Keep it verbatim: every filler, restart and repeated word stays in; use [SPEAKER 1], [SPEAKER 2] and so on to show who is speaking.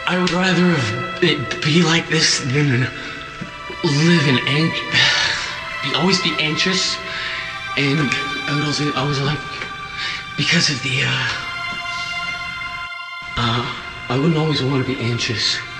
[SPEAKER 1] I would rather it be like this than live in ang- be always be anxious, and I would also I was like because of the uh, uh I wouldn't always want to be anxious.